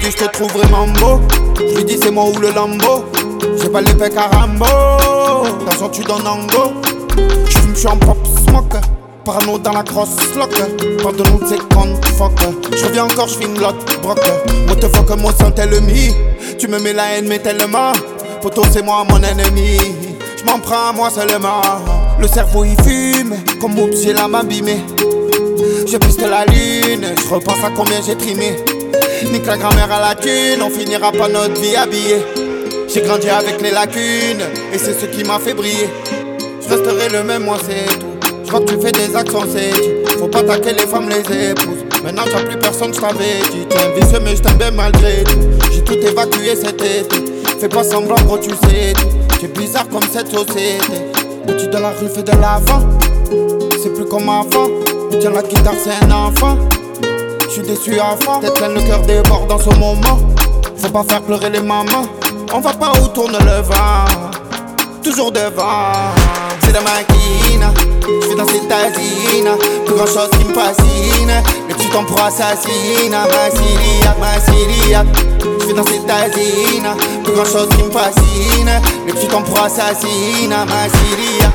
dit je te trouve vraiment beau. Je lui dis c'est moi ou le Lambo. J'ai pas l'épée Carambo. Dans tu donnes en go. Je fume, je suis en pop smoke. Parano dans la grosse lock. Pas de nous c'est con fuck. Je reviens encore, je fais une lotte broc. What the fuck, moi sans ennemi. Tu me mets la haine mais tellement. Poto c'est moi mon ennemi. Je m'en prends à moi seulement. Le cerveau il fume. Comme oups j'ai l'âme abîmée. Je piste la lune. Je repense à combien j'ai trimé. Nique la grand-mère à la thune. On finira pas notre vie habillée. J'ai grandi avec les lacunes. Et c'est ce qui m'a fait briller. Je resterai le même, moi c'est tout. Je crois que tu fais des actions, c'est dit. Faut pas taquer les femmes, les épouses. Maintenant t'as plus personne, je t'avais dit. T'es un vicieux mais je t'aime bien malgré tout. J'ai tout évacué cet été. Fais pas semblant gros, tu sais tout. T'es bizarre comme cette société. Petit de la rue fait de l'avant. C'est plus comme avant. Tiens la guitare c'est un enfant. J'suis déçu à fond. Tête pleine, le cœur déborde dans ce moment. Faut pas faire pleurer les mamans. On va pas où tourne le vent. Toujours devant. C'est de maquina. J'suis dans cette asine. Plus grand chose qui me fascine. Les petits temps pour assassiner. Ma Syria. J'suis dans cette asine. Plus grand chose qui me fascine. Les petits temps pour assassiner. Ma Syria.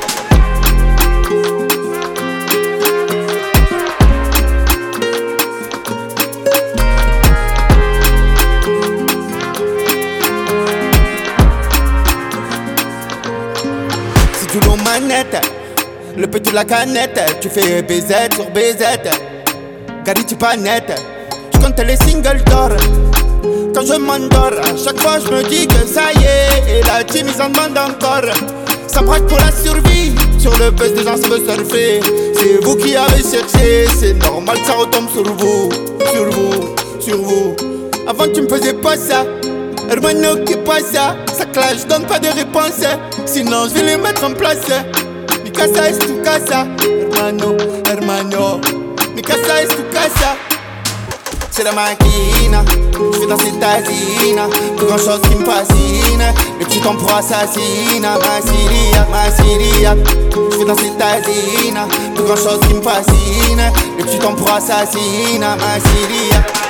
L'eau manette, le petit de la canette. Tu fais BZ sur BZ. Gary tu pas net. Je compte les singles d'or. Quand je m'endors, à chaque fois je me dis que ça y est. Et la team ils en demandent encore. Ça braque pour la survie. Sur le buzz des gens ça veut surfer. C'est vous qui avez cherché. C'est normal que ça retombe sur vous. Sur vous, sur vous. Avant tu me faisais pas ça. Hermano, qui passe ça? Ça clash, donne pas de réponse. Sinon, je vais les mettre en place. Mi casa es tu casa. Hermano. Mi casa es tu casa. C'est la maquina. J'fais dans cette asine. Plus grand chose qui me fascine. Les petits temps pour assassiner. Ma Syria. J'fais dans cette asine. Plus grand chose qui me fascine. Les petits temps pour assassiner. Ma Syria.